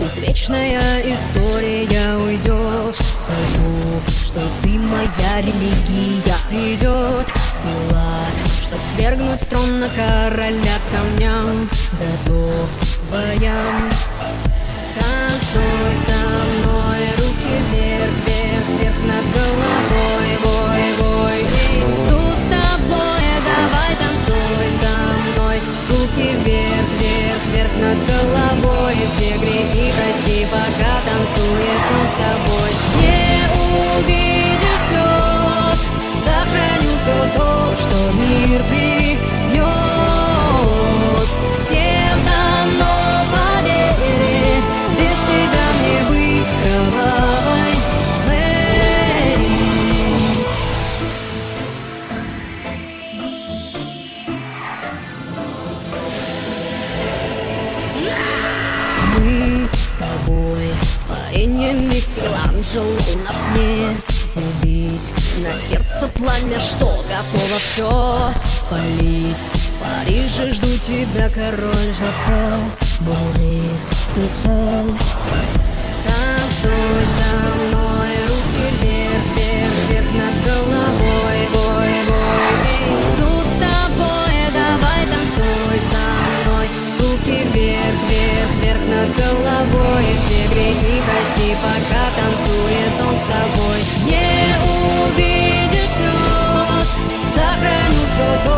Извечная история уйдет. Скажу, что ты моя религия. Идет Пилат, чтоб свергнуть с трона короля камням. Готовая. Танцуй со мной, руки вверх, вверх, вверх над головой, вой, вой. Иисус с тобой, давай танцуй со мной, руки вверх, вверх, вверх над головой. Все грехи прости, пока танцует Он с тобой. Не увидишь слез, сохраню все то, что мир принес. Всем дано по вере, без тебя мне быть кровавой Мэри. Мы с тобой творение Микеланджело. На сне убить, на сердце пламя, что готово все спалить. В Париже жду тебя, король Жако. Бури, ты цель. Танцуй со мной, руки вверх, вверх, вверх над головой, вой, вой. Иисус с тобой, давай танцуй со мной, руки вверх, вверх, вверх над головой. Все грехи прости, пока танцует Он с тобой. Не увидишь слез, сохраню все.